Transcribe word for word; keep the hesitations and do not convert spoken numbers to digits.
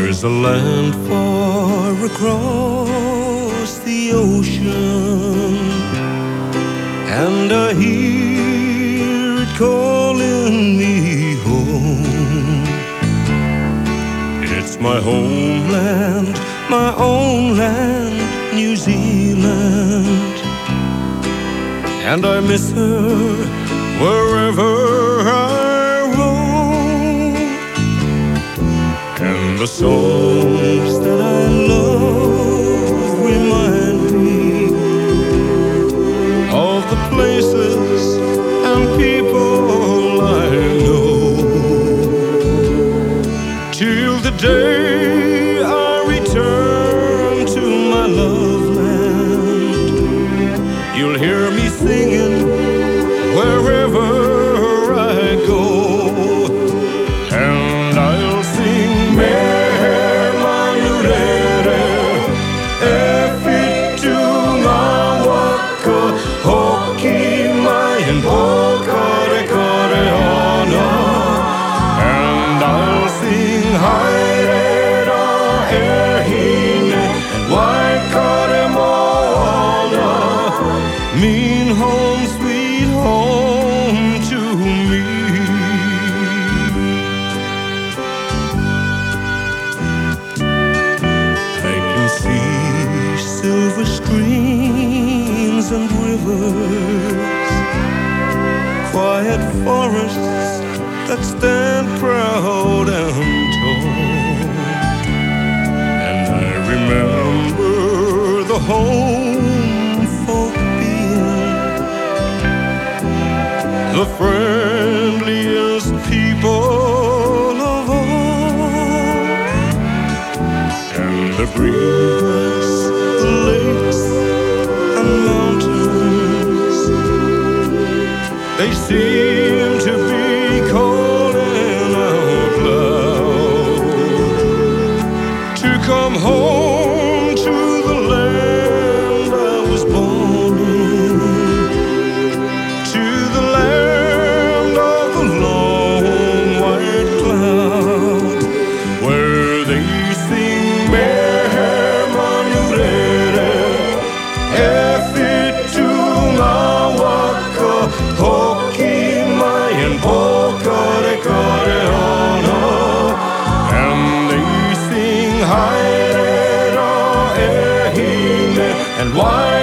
There's a land far across the ocean, and I hear it calling me home. It's my homeland, my own land, New Zealand, and I miss her wherever I roam. And the songs that I love remind me of the places and people I know, till the day I return to my love land. You'll hear me singing wherever I go, and I'll sing Mer Manurere Efitu Ngawaka Hoki Mayan Pokare Kare Ana, and I'll sing Hairera Erhine Waikare Moana, mean home sweet home to me. I can see silver streams and rivers, quiet forests that stand proud and tall, and I remember the home folk being the friendliest people of all, and the breeze, the lakes and mountains, they seem to be calling out loud to come home to the land I was born in, to the land of the long white cloud, where they sing Mer Manurere Efitu Ngawaka Hoki Mayan Pokare Kare Ana, and they sing Hairera Erhine and why